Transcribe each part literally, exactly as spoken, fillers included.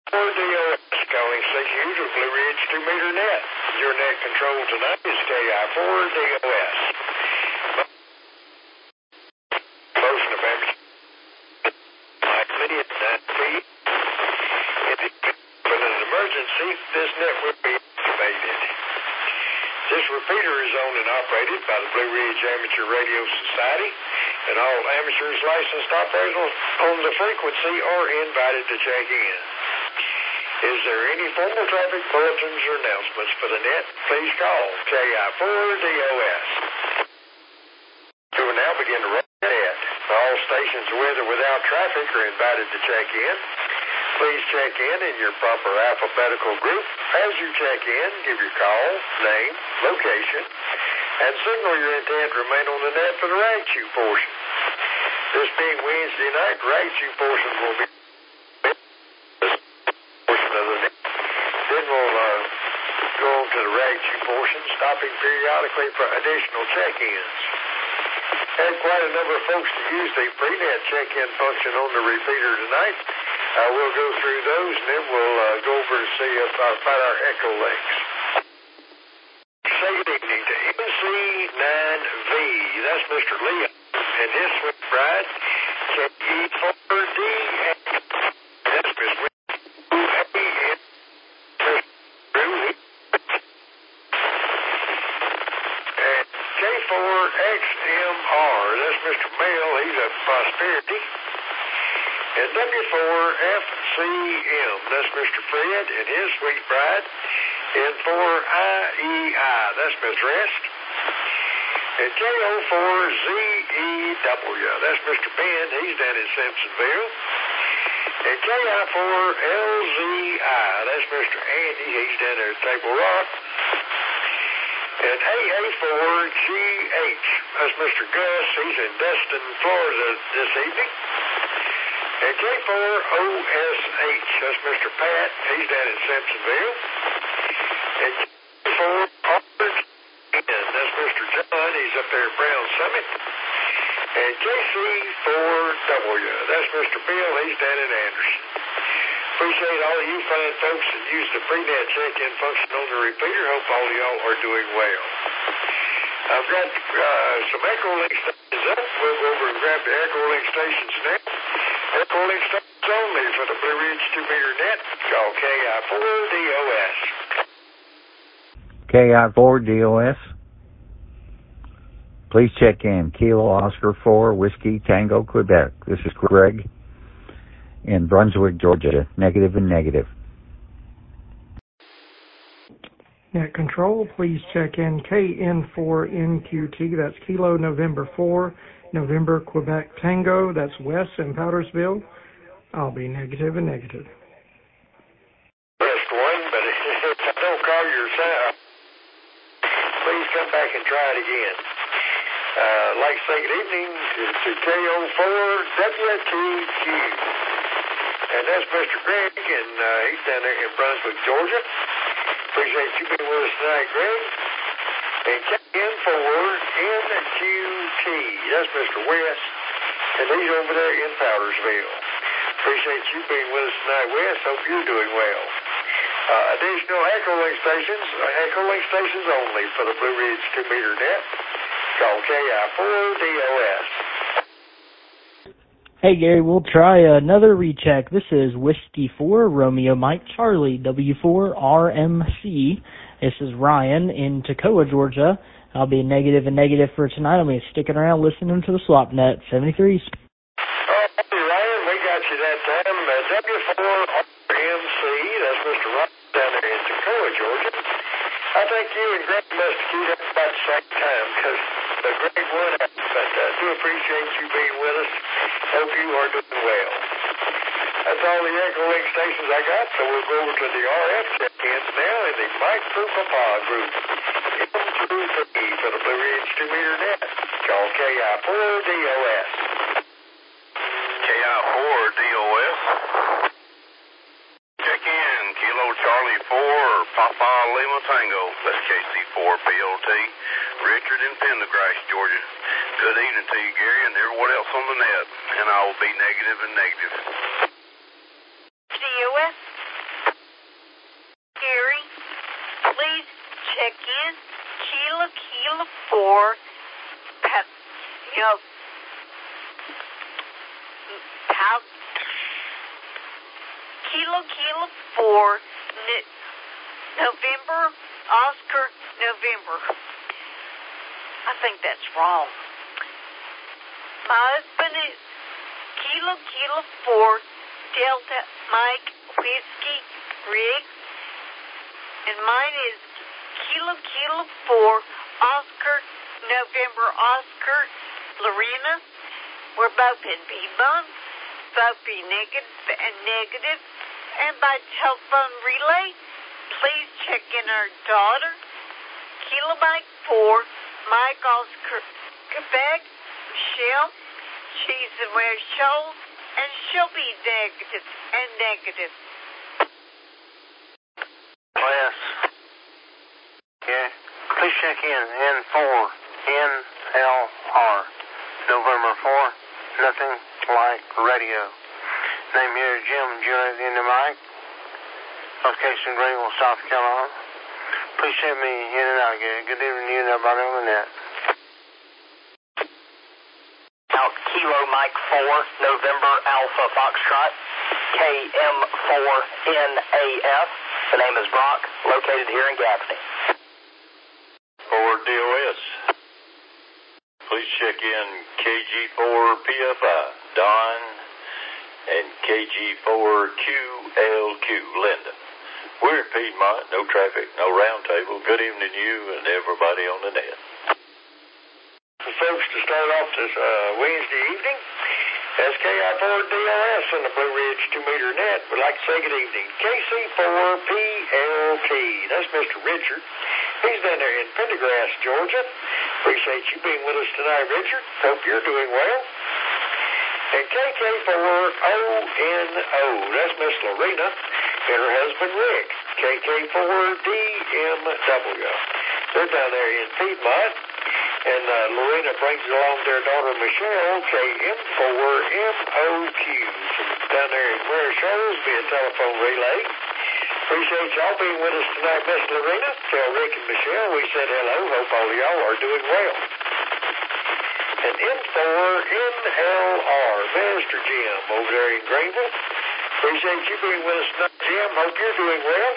four D O S, calling station user Blue Ridge two meter net. Your net control tonight is K I four D O S. Motion of average likely at nine feet. But in an emergency, this net will be activated. This repeater is owned and operated by the Blue Ridge Amateur Radio Society, and all amateurs licensed operators on the frequency are invited to check in. Is there any formal traffic bulletins or announcements for the net? Please call K I four D O S. We will now begin to run the net. All stations with or without traffic are invited to check in. Please check in in your proper alphabetical group. As you check in, give your call, name, location, and signal your intent to remain on the net for the rag chew portion. This being Wednesday night, the rag chew portion will be portion of the net. Then we'll uh, go on to the rag chew portion, stopping periodically for additional check-ins. Had quite a number of folks to use the pre-net check-in function on the repeater tonight. Uh, we'll go through those, and then we'll uh, go over to see if I find our echo links. Say good evening to M C nine V. That's Mister Leon and his sweet bride, K E four D. That's Miss Wendy. And K four X M R. That's Mister Mail. He's a Prosperity. And W four F C M, that's Mister Fred and his sweet bride. And four I E I, that's Miss Rest. And K O four Z E W, that's Mister Ben, he's down in Simpsonville. And K I four L Z I, that's Mister Andy, he's down there at Table Rock. And A A four G H, that's Mister Gus, he's in Destin, Florida this evening. And K four O S H, that's Mister Pat, he's down in Simpsonville. And K four R N, that's Mister John, he's up there at Brown Summit. And K C four W, that's Mister Bill, he's down in Anderson. Appreciate all of you fine folks that use the pre-net check-in function on the repeater. Hope all of y'all are doing well. I've got uh, some Echo Link stations up. We'll go over and grab the Echo Link stations now. Echo Link stations only for the Blue Ridge two meter net. Call K I four D O S. K I four D O S. Please check in. Kilo Oscar four, Whiskey Tango, Quebec. This is Greg in Brunswick, Georgia. Negative and negative. Net control, please check in K N four N Q T, that's Kilo November four, November Quebec Tango, that's Wes in Powdersville. I'll be negative and negative. Best one, but if I don't call your sound, please come back and try it again. Uh, like to say good evening to, to K O four W T Q. And that's Mister Greg, and uh, he's down there in Brunswick, Georgia. Appreciate you being with us tonight, Greg. And K N four N Q T, that's Mister West, and he's over there in Powdersville. Appreciate you being with us tonight, West. Hope you're doing well. Uh, additional Echo Link stations, uh, Echo Link stations only for the Blue Ridge two meter net. Call K I four D O S. Hey Gary, we'll try another recheck. This is Whiskey four, Romeo Mike Charlie, W four R M C. This is Ryan in Toccoa, Georgia. I'll be negative and negative for tonight. I'll be sticking around listening to the Swap Net seventy-threes. Oh, Ryan, we got you that time. Uh, W four R M C, that's Mister Ryan down there in Toccoa, Georgia. I think you and Greg must have queued up about the same time because the Greg won out. But I uh, do appreciate you being with us. Hope you are doing well. That's all the Echo Link stations I got, so we'll go over to the R F check-ins now in the Mike Papa group. M through three for the Blue Ridge two meter net. Call K I four D O S. K I four D O S. Check in, Kilo Charlie four, Papa Lima Tango. That's K C four P O T. Richard in Pendergrass, Georgia. Good evening to you, Gary, and everyone else on the net. And I will be negative and negative. C O S, four, you know, Kilo Kilo four, November, Oscar, November. I think that's wrong. My husband is Kilo Kilo four, Delta Mike Whiskey Rig, and mine is Kilo Kilo four, Oscar, November, Oscar, Lorena. We're both in Piedmont, both be negative and negative, and by telephone relay, please check in our daughter, Kilo Mike four, Mike Oscar, Quebec, Michelle. She's in West Shoals, and she'll be negative and negative. Yes. Yeah. Please check in. N four. N L R. November four. Nothing like radio. Name here is Jim. Juliet in the mic. Location Greenville, South Carolina. Please send me in and out again. Good evening to you and everybody on the net. Out Kilo Mike four, November Alpha Foxtrot, K M four N A F. The name is Brock, located here in Gaffney. four D O S. Please check in K G four P F I, Don, and K G four Q L Q, Linda. We're in Piedmont, no traffic, no round table. Good evening to you and everybody on the net. Folks, to start off this uh, Wednesday evening, S K I four D O S on the Blue Ridge two meter net would like to say good evening. K C four P L T, that's Mister Richard. He's down there in Pendergrass, Georgia. Appreciate you being with us tonight, Richard. Hope you're doing well. And K K four O N O, that's Miss Lorena and her husband Rick. K K four D M W. They're down there in Piedmont. And uh, Lorena brings along their daughter Michelle, K M four M O Q. So down there in Ware Shoals, be a telephone relay. Appreciate y'all being with us tonight, Miss Lorena. Tell Rick and Michelle we said hello. Hope all of y'all are doing well. And N four N L R, Mister Jim over there in Greenville. Appreciate you being with us tonight, Jim. Hope you're doing well.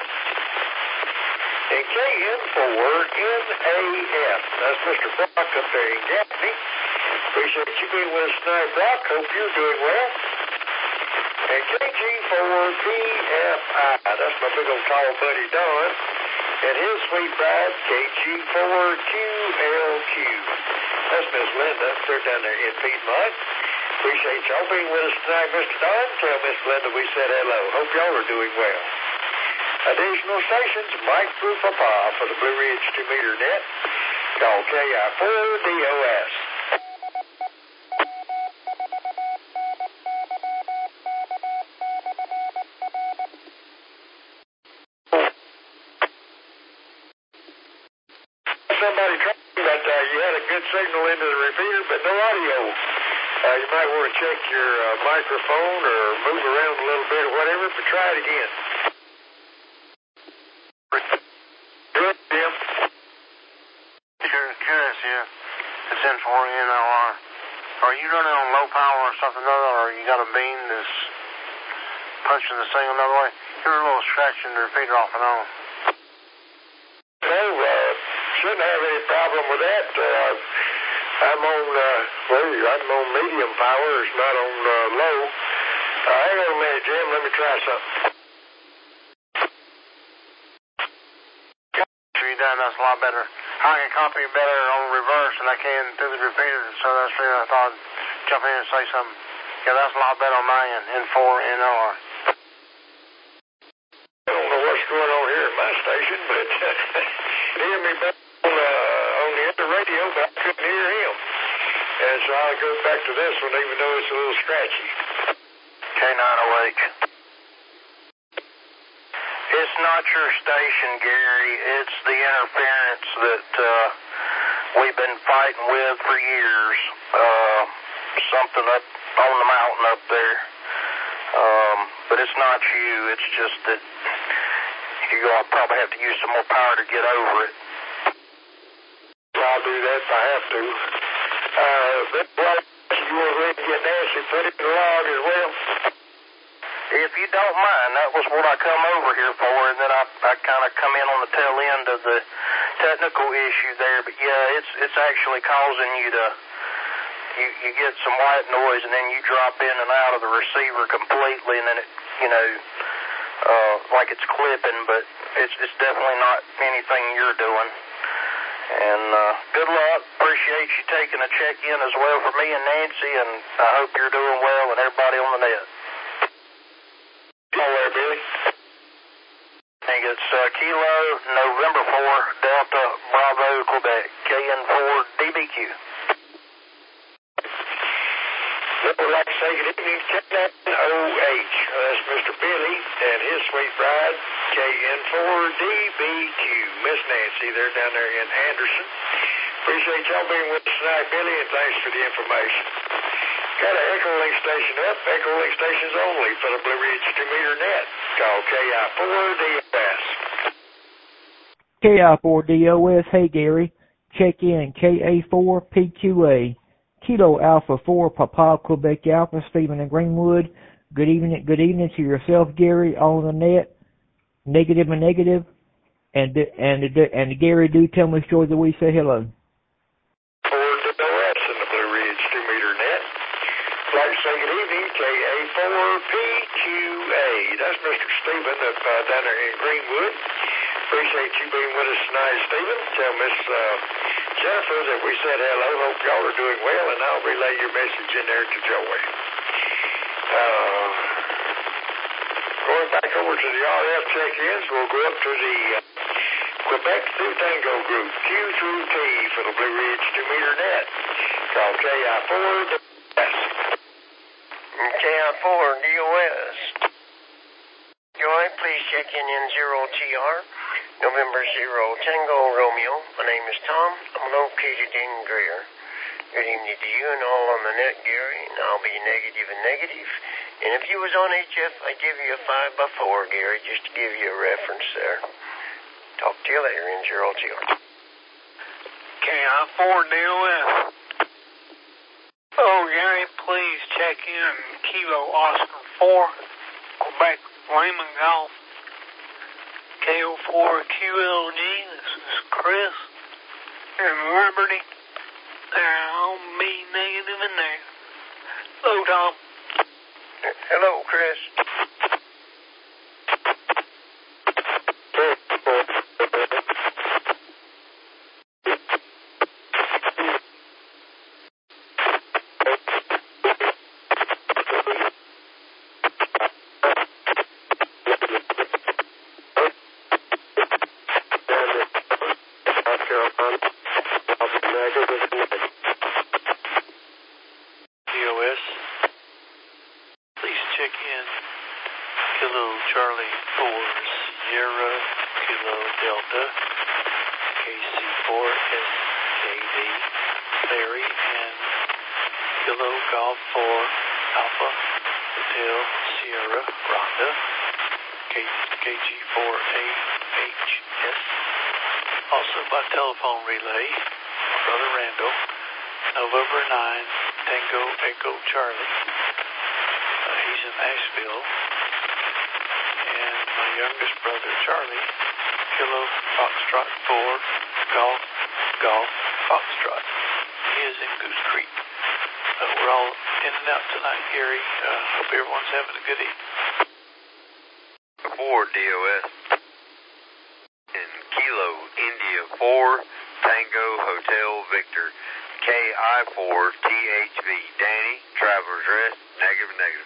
And K N four N A F, that's Mister Brock up there in Gaffney. Appreciate you being with us tonight, Brock. Hope you're doing well. And K G four P F I, that's my big old tall buddy Don. And his sweet bride, K G four Q L Q. That's Miss Linda. They're down there in Piedmont. Appreciate y'all being with us tonight, Mister Don. Tell Miss Linda we said hello. Hope y'all are doing well. Additional stations, Mike Through Papa for the Blue Ridge two meter net. Call K I four D O S. Somebody told me that uh, you had a good signal into the repeater, but no audio. Uh, you might want to check your uh, microphone or move around a little bit or whatever, but try it again. Good, Jim. Sure, curious here. It's N four N L R. Are you running on low power or something other, or you got a beam that's punching the signal another way? You're a little scratching the repeater off and on. No, uh, shouldn't have any problem with that. Uh, I'm on, uh, well, I'm on medium power. It's not on uh, low. Uh, hang on a minute, Jim. Let me try something. You done, that's a lot better. I can copy better on reverse than I can through the repeater, so that's the reason I thought I'd jump in and say something. Yeah, that's a lot better on my end, N four N L R. I don't know what's going on here at my station, but hear me back on, uh, on the other radio, but I couldn't hear him. And so I'll go back to this one, even though it's a little scratchy. K nine O H. It's not your station, Gary. It's the interference that uh, we've been fighting with for years. Uh, something up on the mountain up there. Um, but it's not you. It's just that you're going to probably have to use some more power to get over it. Well, I'll do that if I have to. Uh, but what you want to go ahead and get Nancy put in the log as well? If you don't mind, that was what I come over here for, and then I, I kind of come in on the tail end of the technical issue there. But yeah, it's it's actually causing you to, you, you get some white noise, and then you drop in and out of the receiver completely, and then it, you know, uh, like it's clipping, but it's it's definitely not anything you're doing. And uh, good luck. Appreciate you taking a check-in as well for me and Nancy, and I hope you're doing well and everybody on the net. Hello there, Billy. I think it's uh, Kilo November four Delta Bravo Quebec K N four D B Q. Well, we'd like to say good evening to K N O H. Uh, that's Mister Billy and his sweet bride, K N four D B Q. Miss Nancy, they're down there in Anderson. Appreciate y'all being with us tonight, Billy, and thanks for the information. Got an Echo Link station up, Echo Link stations only for the Blue Ridge two meter net. Call K I four D O S. K I four D O S, hey Gary, check in K A four P Q A. Kilo Alpha four Papa Quebec Alpha, Stephen and Greenwood. Good evening, good evening to yourself, Gary, on the net. Negative and negative. And and and Gary, do tell Miss Joy that we say hello. four D O S in the Blue Ridge two meter net. I'd like to say good evening, K A four P Q A. That's Mister Stephen up uh, down there in Greenwood. Appreciate you being with us tonight, Stephen. Tell Miss uh, Jennifer that we said hello. Hope y'all are doing well, and I'll relay your message in there to Joey. Uh, going back over to the R F check-ins, we'll go up to the uh, Quebec through Tango group, Q through T for the Blue Ridge two meter net. Call K I four D O S. K I four D O S. Joy, please check in in zero T R. November zero Tango Romeo. My name is Tom. I'm located in Greer. Good evening to you and all on the net, Gary. And I'll be negative and negative. And if you was on H F, I'd give you a five by four, Gary, just to give you a reference there. Talk to you later in zero T R. K I four D O S. Oh, Gary, please check in Kilo Oscar four, Quebec Lehman Golf. K O four Q L G, this is Chris in Liberty. I'll be negative in there. Hello, Tom. Hello, Chris. Telephone relay, Brother Randall, November nine, Tango Echo Charlie. Uh, he's in Asheville. And my youngest brother, Charlie, Kilo Foxtrot four, Golf, Golf, Foxtrot. He is in Goose Creek. Uh, we're all in and out tonight, Gary. Uh, hope everyone's having a good evening. four D O S. In Kilo India four, Tango Hotel Victor, K I four T H V. Danny, Traveler's Rest, negative, negative.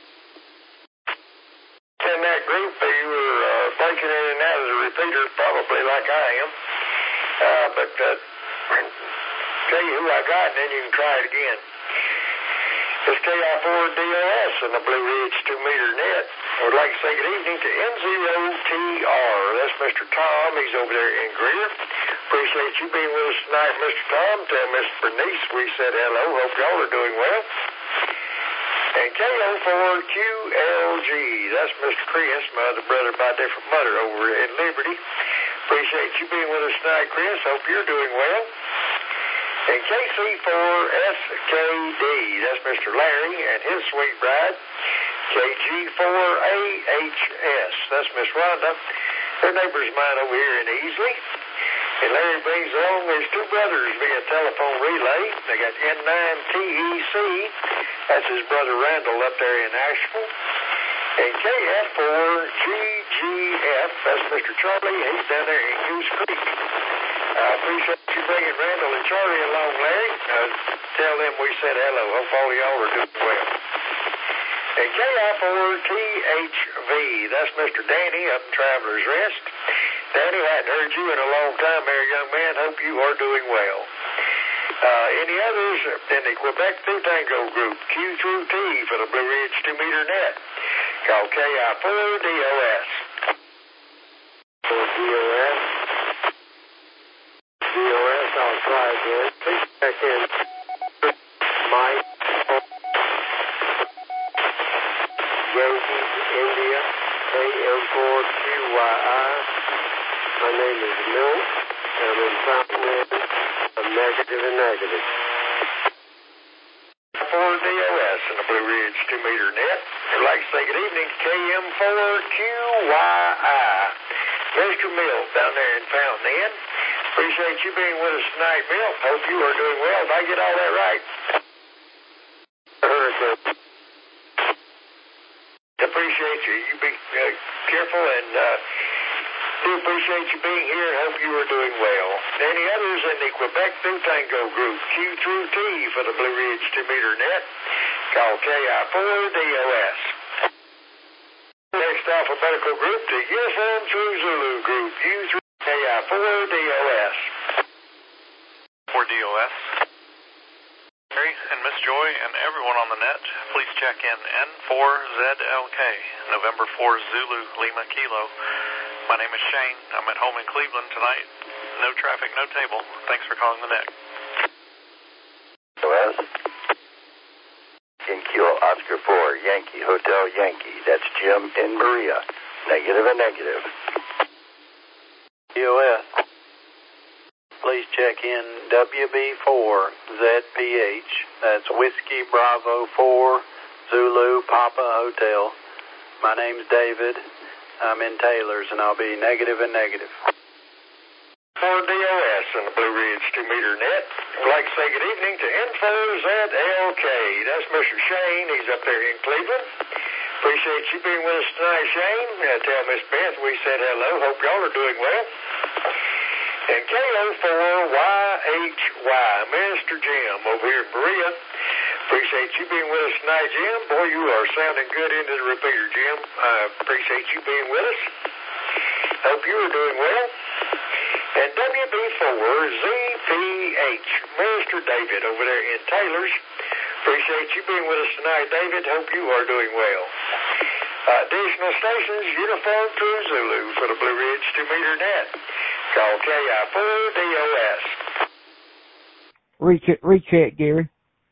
In that group, you were uh, breaking in and out as a repeater, probably like I am. Uh, but uh, tell you who I got, and then you can try it again. It's K I four D O S in the Blue Ridge two meter net. I would like to say good evening to N zero T R. That's Mister Tom. He's over there in Greer. Appreciate you being with us tonight, Mister Tom. Tell Miss Bernice we said hello. Hope y'all are doing well. And K O four Q L G. That's Mister Chris, my other brother by different mother over in Liberty. Appreciate Appreciate you being with us tonight, Chris. Hope you're doing well. And K C four S K D, that's Mister Larry and his sweet bride. K G four A H S, that's Miss Rhonda. They're neighbors of mine over here in Easley. And Larry brings along his two brothers via telephone relay. They got N nine T E C, that's his brother Randall up there in Asheville. And K F four G G F, that's Mister Charlie, he's down there in Goose Creek. I uh, appreciate you bringing Randall and Charlie along, Larry. Uh, tell them we said hello. Hope all of y'all are doing well. And K I four T H V, that's Mister Danny up in Traveler's Rest. Danny, I hadn't heard you in a long time there, young man. Hope you are doing well. Uh, any others in the Quebec Through Tango group, Q through T for the Blue Ridge two meter net. Call K I four D O S. For D O S. D O S, I'll try again. Please check in. Mike. Yankees, India, K M four Q Y I. My name is Milt. I'm in Fountainhead. I'm negative and negative. four D O S in the Blue Ridge two meter net. I'd like to say good evening to K M four Q Y I. Mister Milt down there in Fountainhead. Appreciate you being with us tonight, Milt. Hope you are doing well. Did I get all that right? Hurricane. Appreciate you. You be uh, careful and uh, do appreciate you being here. Hope you are doing well. Any others in the Quebec Through Tango group, Q through T for the Blue Ridge two meter net. Call K I four D O S. Next alphabetical group, the Uniform through Zulu group, U through K I four D O S. four D O S. Mary and Miss Joy and everyone on the net, please check in N four Z L K, November four Zulu Lima Kilo. My name is Shane. I'm at home in Cleveland tonight. No traffic, no table. Thanks for calling the net. O S. In Kilo Oscar four, Yankee Hotel Yankee. That's Jim in Maria. Negative and negative. D O S. Please check in W B four Z P H. That's Whiskey Bravo four Zulu Papa Hotel. My name's David. I'm in Taylor's, and I'll be negative and negative. four D O S in the Blue Ridge two meter net. I'd like to say good evening to N four Z L K. That's Mister Shane. He's up there in Cleveland. Appreciate you being with us tonight, Shane. Uh, tell Miss Beth we said hello. Hope y'all are doing well. And K O four Y H Y, Mister Jim over here in Berea. Appreciate you being with us tonight, Jim. Boy, you are sounding good into the repeater, Jim. I appreciate you being with us. Hope you are doing well. And W B four Z P H, Mister David over there in Taylor's. Appreciate you being with us tonight, David. Hope you are doing well. Uh, additional stations, Uniform through Zulu for the Blue Ridge two meter net. Call K I four D O S. Recheck, recheck, Gary.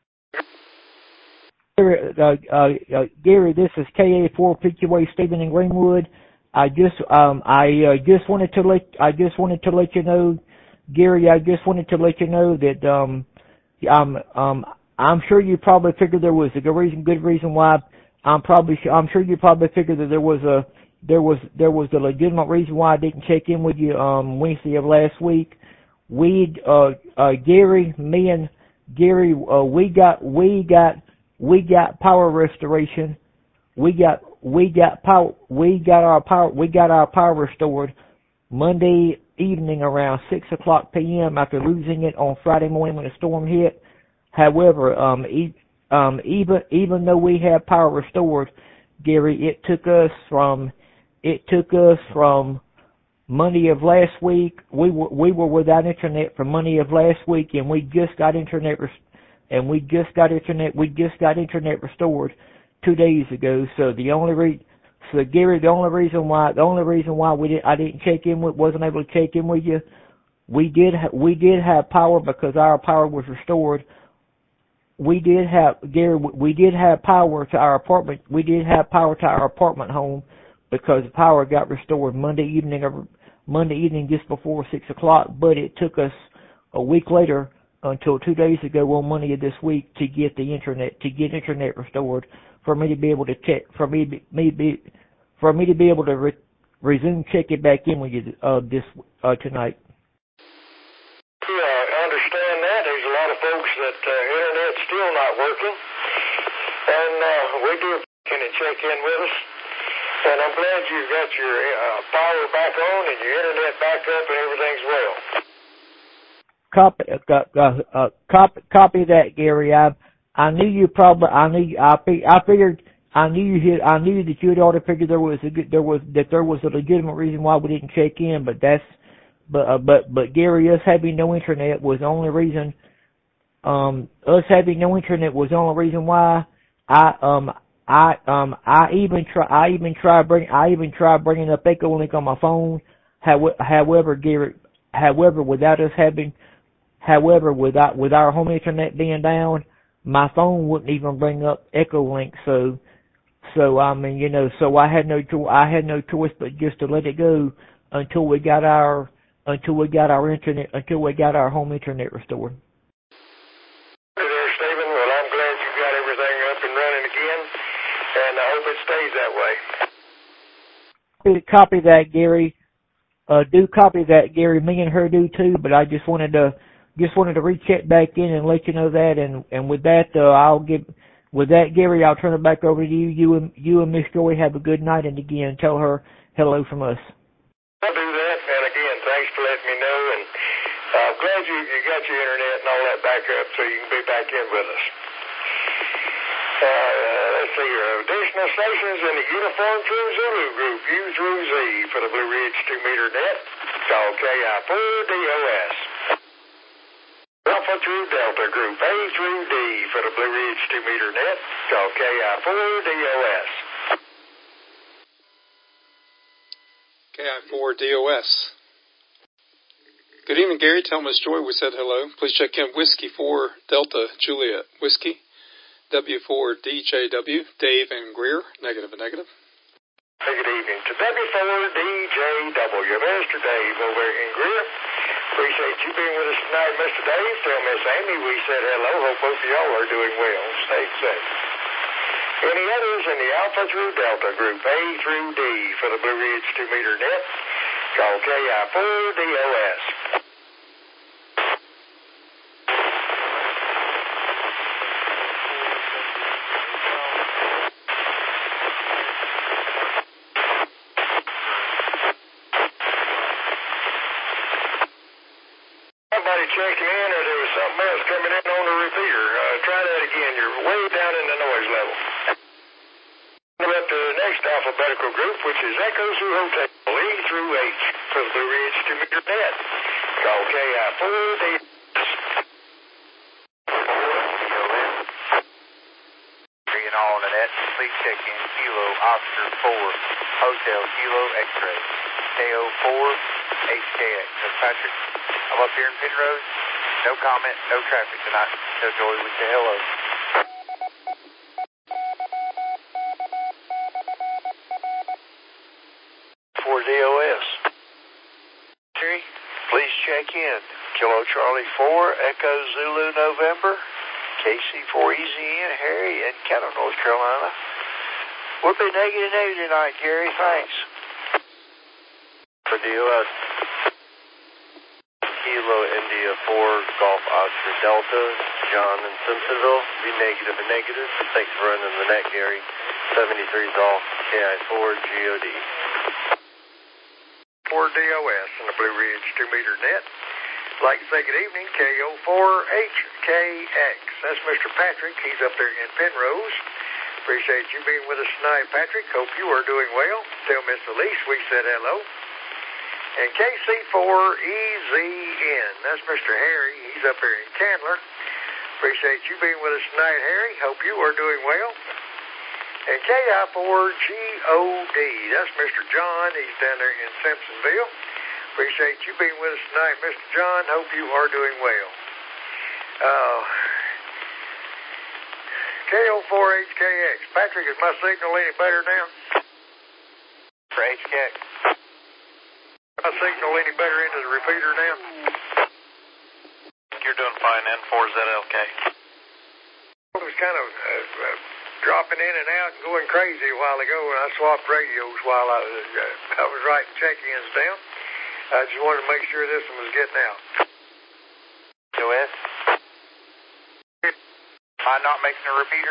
Gary, uh, uh, uh, Gary, this is K A four P Q A Stephen in Greenwood. I just, um, I uh, just wanted to let, I just wanted to let you know, Gary. I just wanted to let you know that, um, um, um, I'm sure you probably figured there was a good reason, good reason why. I'm probably, I'm sure you probably figured that there was a, there was, there was a legitimate reason why I didn't check in with you, um, Wednesday of last week. We, uh, uh, Gary, me and Gary, uh, we got, we got, we got power restoration. We got, we got power, we got our power, we got our power restored Monday evening around six o'clock p m after losing it on Friday morning when the storm hit. However, um, e- um, even, even though we had power restored, Gary, it took us from, it took us from Monday of last week. We were, we were without internet from Monday of last week, and we just got internet, res- and we just got internet, we just got internet restored two days ago. So the only re- so Gary, the only reason why, the only reason why we did, I didn't check in with, wasn't able to check in with you. We did, ha- we did have power because our power was restored. We did have, Gary, we did have power to our apartment. We did have power to our apartment home because the power got restored Monday evening, Monday evening just before six o'clock, but it took us a week later until two days ago on Monday of this week to get the internet, to get internet restored for me to be able to check, for me, me be, for me to be able to re, resume checking back in with you, uh, this, uh, tonight. Yeah, I understand that. There's a lot of folks that, uh, internet's still not working. And, uh, we do can check in with us. And I'm glad you got your uh, power back on and your internet back up and everything's well. Copy, uh, uh, uh, copy, copy that, Gary. I, I knew you probably. I knew. I, I figured. I knew you had. I knew that you had already figured there was a good. There was that there was a legitimate reason why we didn't check in. But that's. But uh, but but Gary, us having no internet was the only reason. Um, us having no internet was the only reason why I um. I um I even try I even try bring I even tried bringing up Echolink on my phone. However, Gary, however, without us having, however, without with our home internet being down, my phone wouldn't even bring up Echolink. So, so I mean, you know, so I had no cho- I had no choice but just to let it go until we got our until we got our internet until we got our home internet restored. There, Stephen. Well, I'm glad you got everything up and running again. And I hope it stays that way. Copy that, Gary. Uh, do copy that, Gary. Me and her do too. But I just wanted to, just wanted to recheck back in and let you know that. And and with that, uh, I'll give, with that, Gary, I'll turn it back over to you. You and you and Miss Joy have a good night. And again, tell her hello from us. I'll do that. And again, thanks for letting me know. And uh, I'm glad you you got your internet and all that back up so you can be back in with us. Uh, let's see here. Additional stations in the Uniform True Zulu group, U through Z for the Blue Ridge two meter net. Call K I four D O S. Alpha True Delta group, A through D for the Blue Ridge two meter net. Call K I four D O S. K I four D O S. Good evening, Gary. Tell Miss Joy we said hello. Please check in Whiskey four Delta Juliet Whiskey. W four D J W, Dave and Greer, negative and negative. Good evening to W four D J W, Mister Dave over in Greer. Appreciate you being with us tonight, Mister Dave. Tell Miss Amy we said hello. Hope both of y'all are doing well. Stay safe. Any others in the Alpha through Delta group, A through D for the Blue Ridge two meter net? Call K I four D O S. Checking in, or there was something else coming in on the repeater. Uh, try that again. You're way down in the noise level. We're up to the next alphabetical group, which is Echo Zoo Hotel, E through H for the Blue Ridge two meter net. Call K I four D. Being all on the net, please check in Kilo Oscar four Hotel Kilo X-ray. K O four H K X. That's Patrick. I'm up here in Penrose. No comment, no traffic tonight. Tell Joey we say hello. four D O S. Please check in. Kilo Charlie four, Echo Zulu November, K C four Easy in, Harry in Canton, North Carolina. We'll be negative negative tonight, Gary. Thanks. For D O S. Kilo India four, Golf Oscar Delta, John in Simpsonville, be negative and negative. Thanks for running the net, Gary. seventy-three Golf, K I four G O D. four D O S in the Blue Ridge two meter net. Like to say good evening, K O four H K X. That's Mister Patrick. He's up there in Penrose. Appreciate you being with us tonight, Patrick. Hope you are doing well. Tell Miss Elise we said hello. And K C four E Z N, that's Mister Harry. He's up here in Candler. Appreciate you being with us tonight, Harry. Hope you are doing well. And K I four G O D, that's Mister John. He's down there in Simpsonville. Appreciate you being with us tonight, Mister John. Hope you are doing well. Uh, K O four H K X. Patrick, is my signal any better now? For H K X. My signal any better into the repeater now? You're doing fine, N four Z L K. It was kind of uh, uh, dropping in and out and going crazy a while ago, and I swapped radios while I was, uh, I was writing check-ins down. I just wanted to make sure this one was getting out. O S? Am I not making a repeater?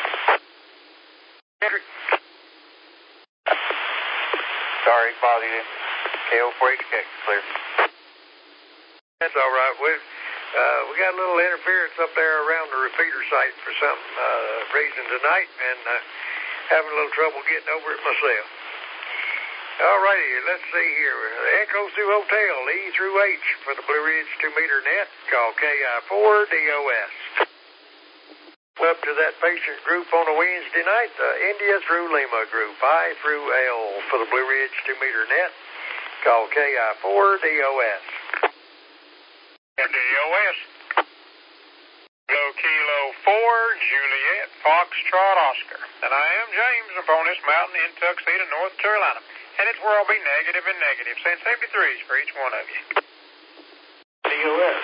Sorry, bother you. K O four H K, clear. That's all right. We, uh, we got a little interference up there around the repeater site for some uh, reason tonight, and uh, having a little trouble getting over it myself. All righty, let's see here. Echo Sioux Hotel, E through H for the Blue Ridge two meter net. Call K I four D O S. Up to that patient group on a Wednesday night, the India through Lima group, I through L for the Blue Ridge two meter net. Call K I four D O S. D O S. Kilo Kilo four, Juliet, Foxtrot, Oscar. And I am James upon this mountain in Tuxedo, North Carolina. And its world be negative and negative. Send seventy-threes for each one of you. D O S.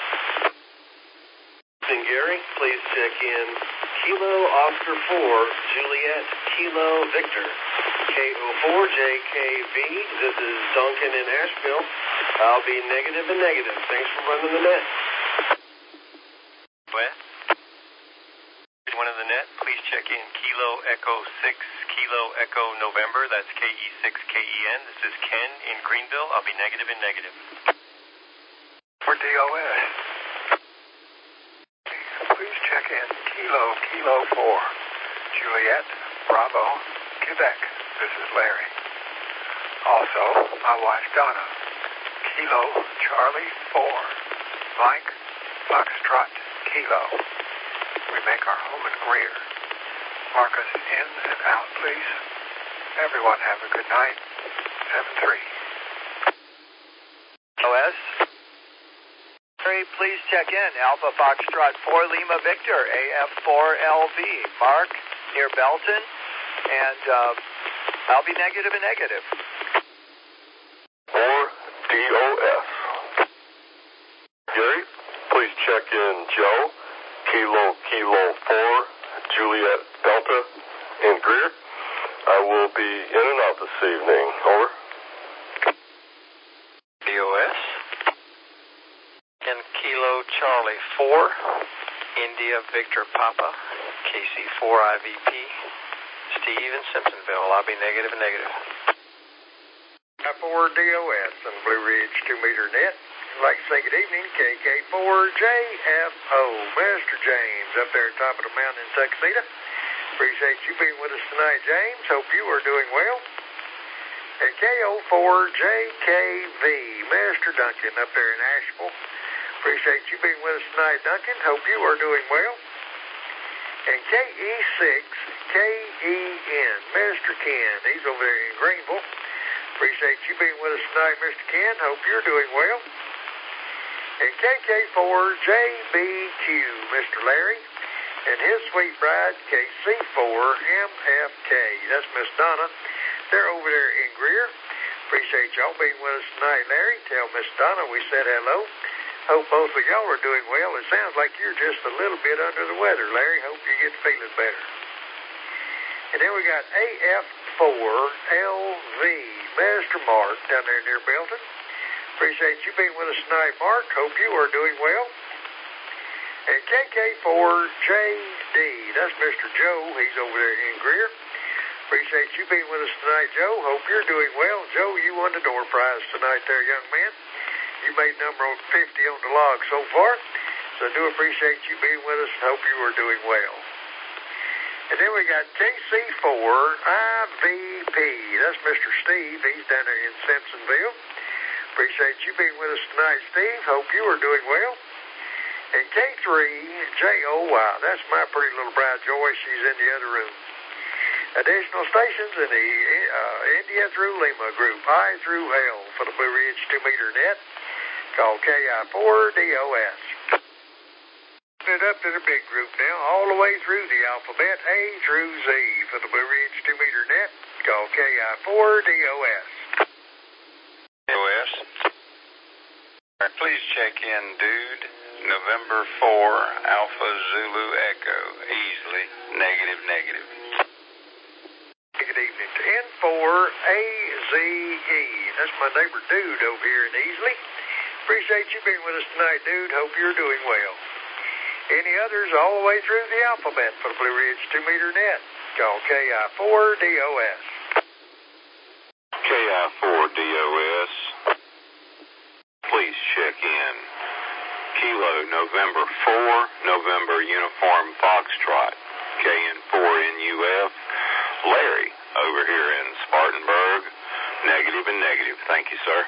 And Gary, please check in Kilo Oscar four, Juliet, Kilo Victor. K O four J K V, this is Duncan in Asheville. I'll be negative and negative. Thanks for running the net. West. One of the net, please check in Kilo Echo six, Kilo Echo November. That's K E six K E N. This is Ken in Greenville. I'll be negative and negative. For D O S. Please check in Kilo, Kilo four, Juliet, Bravo, Quebec. This is Larry. Also, my wife Donna. Kilo, Charlie four, Mike, Foxtrot, Kilo. We make our home in Greer. Mark us in and out, please. Everyone have a good night. seven three. O S. Larry, please check in Alpha Foxtrot four Lima Victor, A F four L V. Mark, near Belton. And uh, I'll be negative and negative. four D O S. Gary, please check in Joe, Kilo Kilo four, Juliet Delta in Greer. I will be in and out this evening. Over. D O S. And Kilo Charlie four, India Victor Papa, K C four I V P, Steve in Simpsonville. I'll be negative and negative. K four D O S and Blue Ridge two meter net. I'd like to say good evening, K K four J F O. Mister James up there at top of the mountain in Tuxedo. Appreciate you being with us tonight, James. Hope you are doing well. And K O four J K V, Mister Duncan up there in Asheville. Appreciate you being with us tonight, Duncan. Hope you are doing well. And K E six K E N, Mister Ken. He's over there in Greenville. Appreciate you being with us tonight, Mister Ken. Hope you're doing well. And K K four J B Q, Mister Larry. And his sweet bride, K C four M F K. That's Miss Donna. They're over there in Greer. Appreciate y'all being with us tonight, Larry. Tell Miss Donna we said hello. Hope both of y'all are doing well. It sounds like you're just a little bit under the weather, Larry. Hope you get feeling better. And then we got A F four L V, Mister Mark down there near Belton. Appreciate you being with us tonight, Mark. Hope you are doing well. And K K four J D, that's Mister Joe. He's over there in Greer. Appreciate you being with us tonight, Joe. Hope you're doing well. Joe, you won the door prize tonight there, young man. You made number fifty on the log so far. So I do appreciate you being with us and hope you are doing well. And then we got K C four I V P. That's Mister Steve. He's down there in Simpsonville. Appreciate you being with us tonight, Steve. Hope you are doing well. And K three J O Y. That's my pretty little bride, Joy. She's in the other room. Additional stations in the uh, India through Lima group, I through L for the Blue Ridge two meter net. Call K I four D O S. It up to the big group now, all the way through the alphabet, A through Z for the Blue Ridge two meter net. Call K I four D O S. D O S. check in, dude. November four, Alpha Zulu Echo, Easley, negative, negative. Good evening to N four A Z E. That's my neighbor Dude over here in Easley. Appreciate you being with us tonight, Dude. Hope you're doing well. Any others all the way through the alphabet for the Blue Ridge two meter net? Call K I four D O S. K I four D O S. Please check in. Kilo November four, November Uniform Foxtrot, K N four N U F. Larry over here in Spartanburg, negative and negative. Thank you, sir.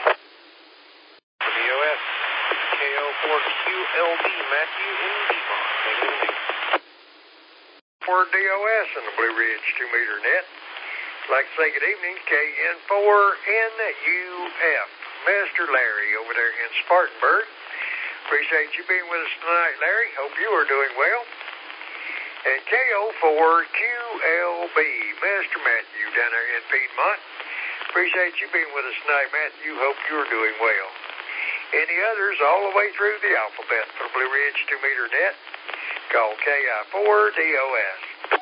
D O S, K O four Q L B, Matthew in Devon, negative. For D O S in the Blue Ridge two meter net. Like to say good evening, K N four N U F. Mister Larry over there in Spartanburg. Appreciate you being with us tonight, Larry. Hope you are doing well. And K O four Q L B, Mister Matthew down there in Piedmont. Appreciate you being with us tonight, Matthew. Hope you're doing well. Any others all the way through the alphabet for Blue Ridge two meter net? Call K I four D O S.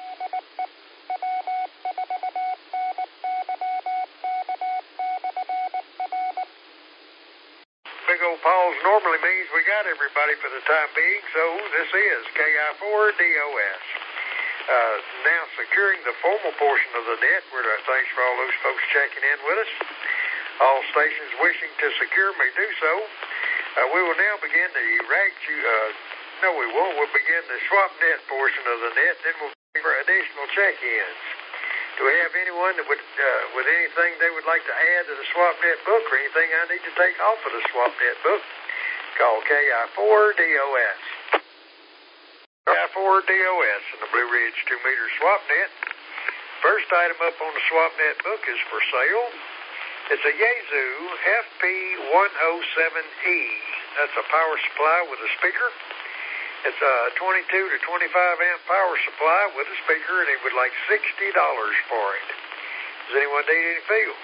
Big old pause normally means we got everybody for the time being, so this is K I four D O S. Uh, now securing the formal portion of the net, where thanks for all those folks checking in with us. All stations wishing to secure may do so. Uh, we will now begin the rag, uh, no we won't, we'll begin the swap net portion of the net, then we'll for additional check-ins. Do we have anyone that would, uh, with anything they would like to add to the swap net book or anything I need to take off of the swap net book? Call K I four D O S. K I four D O S in the Blue Ridge two meter swap net. First item up on the swap net book is for sale. It's a Yaesu F P one oh seven E. That's a power supply with a speaker. It's a twenty-two to twenty-five amp power supply with a speaker, and he would like sixty dollars for it. Does anyone need any feels?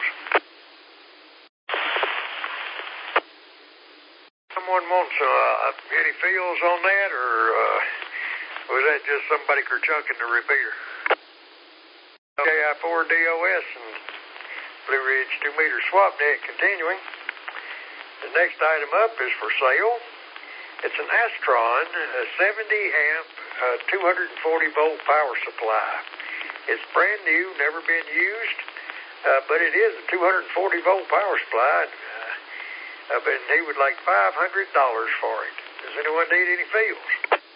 Someone wants uh, any feels on that, or uh, was that just somebody kerchunking the repeater? K I four D O S and Blue Ridge two meter swap net continuing. The next item up is for sale. It's an Astron, a seventy amp, uh, two hundred forty volt power supply. It's brand new, never been used, uh, but it is a two hundred forty volt power supply. Uh, uh, but he would like five hundred dollars for it. Does anyone need any feels?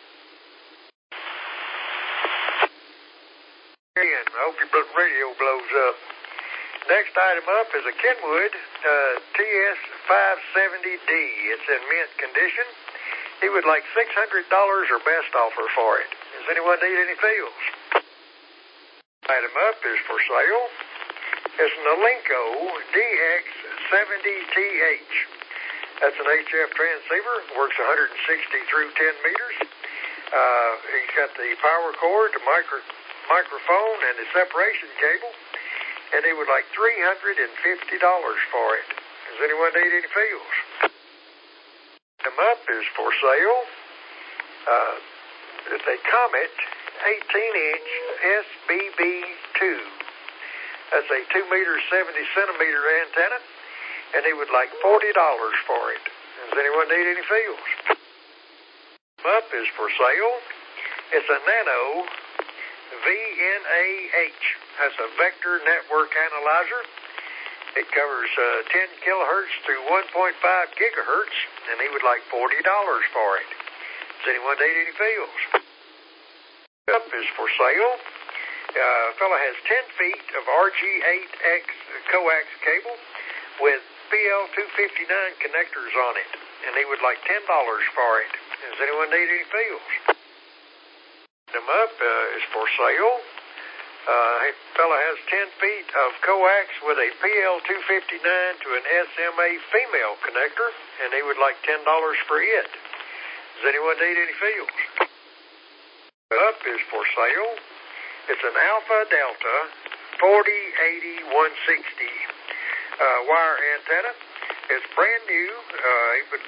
Again, I hope your radio blows up. Next item up is a Kenwood uh, T S five seventy D. It's in mint condition. He would like six hundred dollars or best offer for it. Does anyone need any feels? Item up is for sale. It's an Alinco D X seventy T H. That's an H F transceiver. Works one hundred sixty through ten meters. Uh, he's got the power cord, the micro, microphone, and the separation cable. And he would like three hundred fifty dollars for it. Does anyone need any feels? Item up is for sale. Uh, it's a Comet eighteen inch S B B two. That's a two meter, seventy centimeter antenna, and he would like forty dollars for it. Does anyone need any feels? Item up is for sale. It's a Nano V N A H. That's a vector network analyzer. It covers uh, ten kilohertz through one point five gigahertz, and he would like forty dollars for it. Does anyone need any feels? Up is for sale. Uh, a fellow has ten feet of R G eight X coax cable with B L two fifty-nine connectors on it, and he would like ten dollars for it. Does anyone need any feels? Them up uh, is for sale. Uh, a fellow has ten feet of coax with a P L two fifty-nine to an S M A female connector, and he would like ten dollars for it. Does anyone need any feels? Up is for sale. It's an Alpha Delta forty eighty one sixty uh, wire antenna. It's brand new. Uh, he would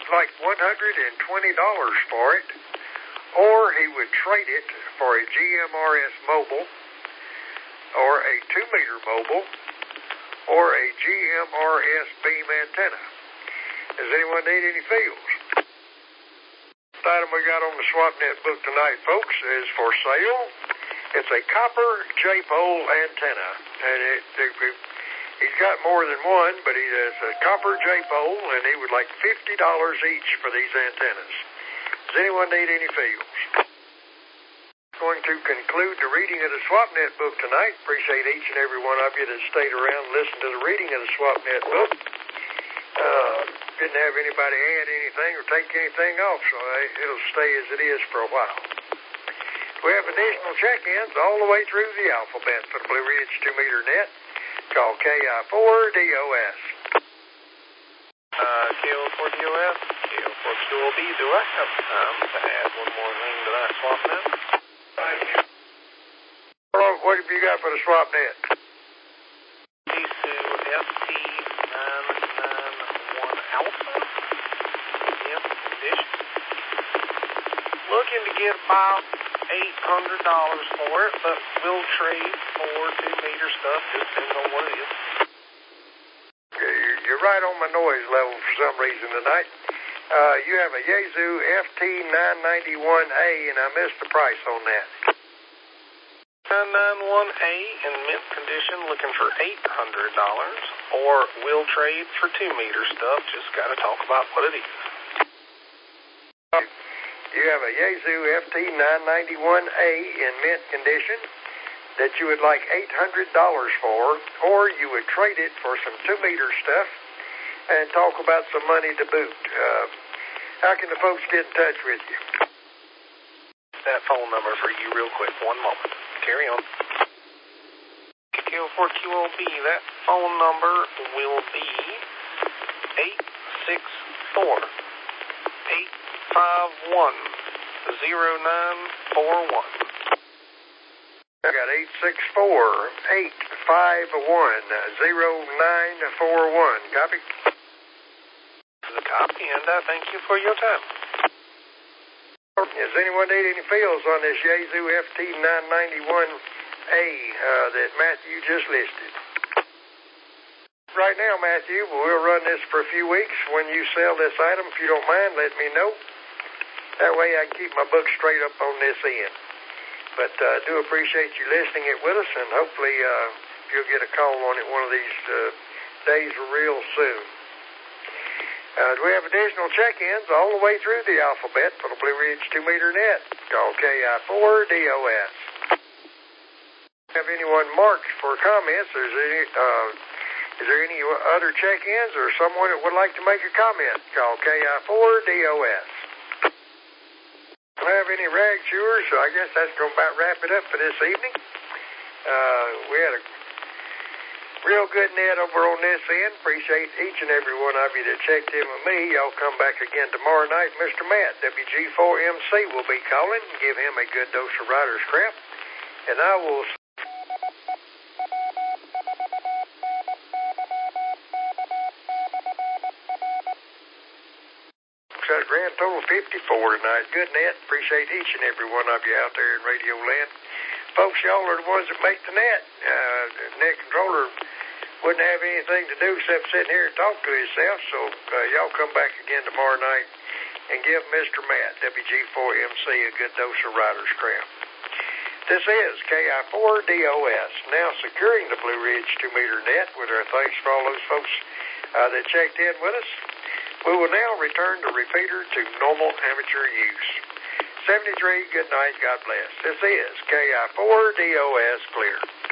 like one hundred twenty dollars for it, or he would trade it for a G M R S mobile, or a two meter mobile, or a G M R S beam antenna. Does anyone need any fields? The item we got on the SwapNet book tonight, folks, is for sale. It's a copper J-pole antenna, and it, it, it, he's got more than one, but he has a copper J-pole, and he would like fifty dollars each for these antennas. Does anyone need any fields? Going to conclude the reading of the SwapNet book tonight. Appreciate each and every one of you that stayed around and listened to the reading of the SwapNet book. Uh, didn't have anybody add anything or take anything off, so it'll stay as it is for a while. We have additional check-ins all the way through the alphabet for the Blue Ridge two meter net. Call K I four D O S. Uh, K O four D O S, K O four Q O B, do I have time to add one more thing to that SwapNet? What have you got for the SwapNet? Yaesu F T nine nine one Alpha. Yep, condition. Looking to get about eight hundred dollars for it, but we'll trade for two meter stuff, just depending on what it is. Okay, you're, you're right on my noise level for some reason tonight. Uh, you have a Yaesu F T nine ninety-one A, and I missed the price on that. nine ninety-one A in mint condition, looking for eight hundred dollars, or we'll trade for two meter stuff, just got to talk about what it is. You have a Yaesu F T nine ninety-one A in mint condition that you would like eight hundred dollars for, or you would trade it for some two meter stuff and talk about some money to boot. Uh, how can the folks get in touch with you? That phone number for you real quick, one moment. Carry on. K O four Q O B, that phone number will be eight six four, eight five one, zero nine four one. I got eight six four, eight five one, zero nine four one. Copy? The copy, and I thank you for your time. Does anyone need any fields on this Yaesu F T nine ninety-one A uh, that Matthew just listed? Right now, Matthew, we'll run this for a few weeks. When you sell this item, if you don't mind, let me know. That way I can keep my book straight up on this end. But I uh, do appreciate you listening it with us, and hopefully uh, you'll get a call on it one of these uh, days real soon. Uh, we have additional check-ins all the way through the alphabet for the Blue Ridge two meter net. Call K I four D O S. Have anyone marked for comments? Is there any, uh, is there any other check-ins or someone that would like to make a comment? Call K I four D O S. Don't have any rag chewers, so I guess that's going to about wrap it up for this evening. Uh, we had a real good net over on this end. Appreciate each and every one of you that checked in with me. Y'all come back again tomorrow night. Mister Matt, W G four M C, will be calling. Give him a good dose of Riders Crap. And I will... Got a grand total of fifty-four tonight. Good net. Appreciate each and every one of you out there in Radio Land. Folks, y'all are the ones that make the net. Uh, the net controller wouldn't have anything to do except sit here and talk to himself. So uh, y'all come back again tomorrow night and give Mister Matt, W G four M C, a good dose of Riders Crap. This is K I four D O S, now securing the Blue Ridge two meter net with our thanks for all those folks uh, that checked in with us. We will now return the repeater to normal amateur use. seventy-three, good night, God bless. This is K I four D O S Clear.